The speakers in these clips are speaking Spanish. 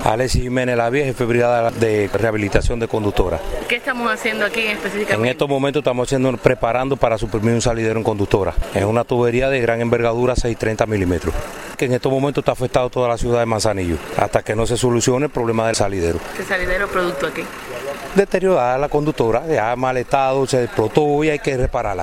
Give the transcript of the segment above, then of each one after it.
Alexis Jiménez La Vieja, jefe de brigada de rehabilitación de conductora. ¿Qué estamos haciendo aquí específicamente? En estos momentos estamos preparando para suprimir un salidero en conductora. Es una tubería de gran envergadura, 630 milímetros, que en estos momentos está afectado toda la ciudad de Manzanillo, hasta que no se solucione el problema del salidero. ¿Qué salidero producto aquí? Deteriorada la conductora, ya mal estado, se explotó y hay que repararla.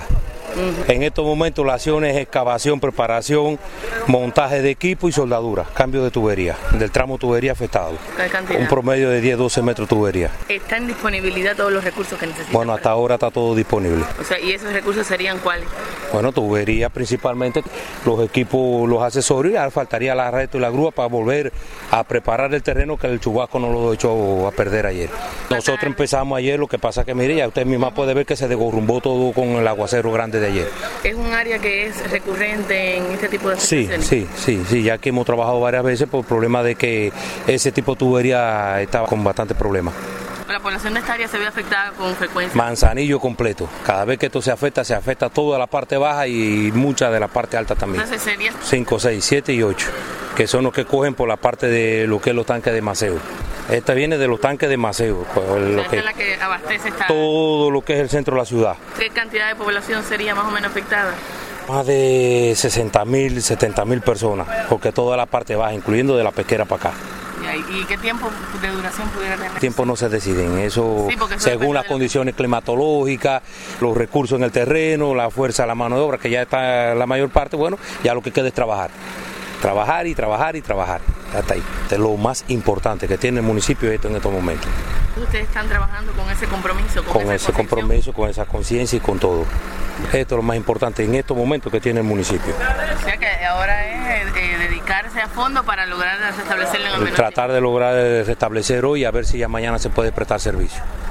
En estos momentos la acción es excavación, preparación, montaje de equipo y soldadura, cambio de tubería, del tramo tubería afectado. ¿Qué cantidad? Un promedio de 10-12 metros de tubería. ¿Está en disponibilidad todos los recursos que necesitan? Bueno, hasta ahora está todo disponible. O sea, ¿y esos recursos serían cuáles? Bueno, tubería principalmente, los equipos, los accesorios, ya faltaría la red y la grúa para volver a preparar el terreno que el chubasco nos lo echó a perder ayer. Nosotros empezamos ayer, lo que pasa que mire, ya usted misma puede ver que se desgorrumbó todo con el aguacero grande de ayer. ¿Es un área que es recurrente en este tipo de situaciones? Sí, ya que hemos trabajado varias veces por el problema de que ese tipo de tubería estaba con bastante problemas. ¿La población de esta área se ve afectada con frecuencia? Manzanillo completo. Cada vez que esto se afecta toda la parte baja y mucha de la parte alta también. Entonces sería 5, 6, 7 y 8, que son los que cogen por la parte de lo que es los tanques de maceo. Esta viene de los tanques de maceo. Esta es la que abastece esta... Todo lo que es el centro de la ciudad. ¿Qué cantidad de población sería más o menos afectada? Más de 60.000, 70.000 personas, porque toda la parte baja, incluyendo de la pesquera para acá. ¿Y qué tiempo de duración pudiera tener? Tiempo no se deciden, eso según las condiciones climatológicas, los recursos en el terreno, la fuerza, la mano de obra, que ya está la mayor parte, bueno, ya lo que queda es trabajar. Trabajar y trabajar y trabajar, hasta ahí. Es lo más importante que tiene el municipio esto en estos momentos. ¿Ustedes están trabajando con ese compromiso? Con ese compromiso, con esa conciencia y con todo. Esto es lo más importante en estos momentos que tiene el municipio. O sea que ahora es dedicarse a fondo para lograr restablecerlo en el menor tiempo. Tratar de lograr restablecer hoy y a ver si ya mañana se puede prestar servicio.